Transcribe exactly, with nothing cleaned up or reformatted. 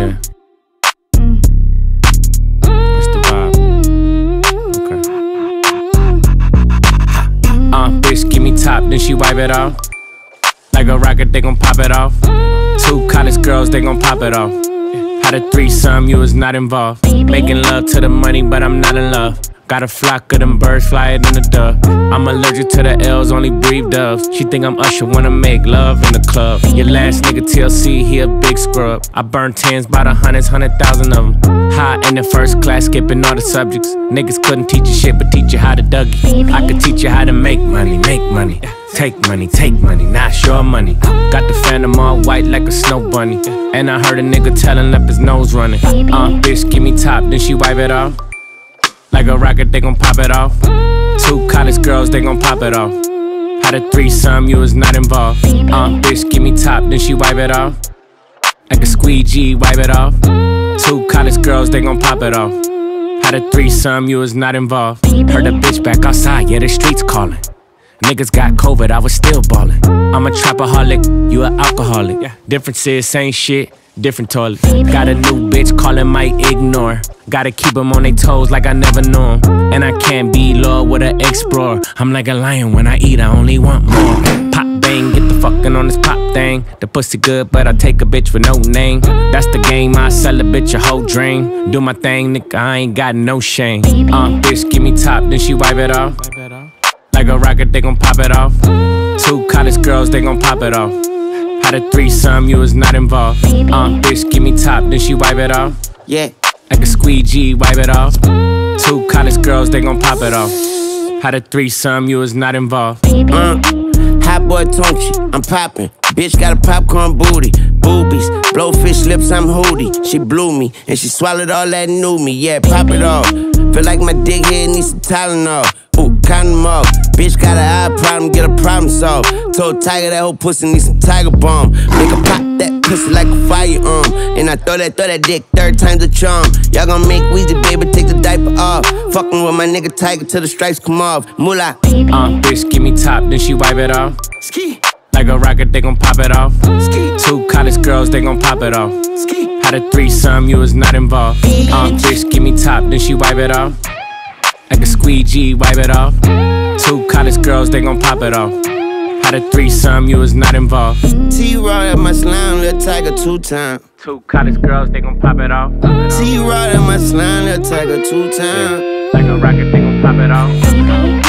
Yeah. What's the vibe? Okay. Uh, bitch, give me top, then she wipe it off. Like a rocket, they gon' pop it off. Two college girls, they gon' pop it off. Had a threesome, you was not involved. Making love to the money, but I'm not in love. Got a flock of them birds flying in the dove. I'm allergic to the L's, only breathe doves. She think I'm Usher, wanna make love in the club. Your last nigga T L C, he a big scrub. I burn tens by the hundreds, hundred thousand of them. High in the first class, skipping all the subjects. Niggas couldn't teach you shit, but teach you how to Dougie. I could teach you how to make money, make money. Take money, take money, not sure money. Got the phantom all white like a snow bunny. And I heard a nigga telling up his nose running. Uh, bitch, give me top, then she wipe it off. Like a rocket, they gon' pop it off. Two college girls, they gon' pop it off. Had a threesome, you was not involved. Uh, bitch, give me top, then she wipe it off. Like a squeegee, wipe it off. Two college girls, they gon' pop it off. Had a threesome, you was not involved. Heard a bitch back outside, yeah, the streets calling. Niggas got COVID, I was still ballin'. I'm a trapaholic, you an alcoholic. Differences, same shit, different toilets. Got a new bitch, callin' might ignore. Gotta keep them on their toes like I never knew 'em. And I can't be loyal with an explorer. I'm like a lion, when I eat, I only want more. Pop bang, get the fucking on this pop thing. The pussy good, but I take a bitch with no name. That's the game, I sell a bitch a whole dream. Do my thing, nigga, I ain't got no shame. Uh, bitch, give me top, then she wipe it off. Like a rocket, they gon' pop it off. Two college girls, they gon' pop it off. Had a threesome, you was not involved. Uh, bitch, give me top, then she wipe it off. Yeah. Like a squeegee, wipe it off. Two college girls, they gon' pop it off. Had a threesome, you was not involved. Uh, hot boy Tonchi, I'm poppin'. Bitch got a popcorn booty, boobies, blowfish lips, I'm hoodie. She blew me, and she swallowed all that new me. Yeah, pop it off. Feel like my dick head needs some Tylenol. Ooh, count them off. Bitch got an eye problem, get a problem solved. Told Tiger that whole pussy needs some Tiger Balm. Make her pop that pussy like a firearm. And I throw that, throw that dick third time's the charm. Y'all gon' make Weezy, baby, take the diaper off. Fucking with my nigga Tiger till the stripes come off. Moolah. Uh, bitch, give me top, then she wipe it off. Ski. Like a rocket, they gon' pop it off. Ski. Two college girls, they gon' pop it off. Ski. Had a threesome, you was not involved. Uh, bitch, give me top, then she wipe it off. Like a squeegee, wipe it off. Two college girls, they gon' pop it off. Had a threesome, you was not involved. T-Raw at my slime, little Tiger two time. Two college girls, they gon' pop it off. T-Raw at my slime, little Tiger two time. Like a rocket, they gon' pop it off.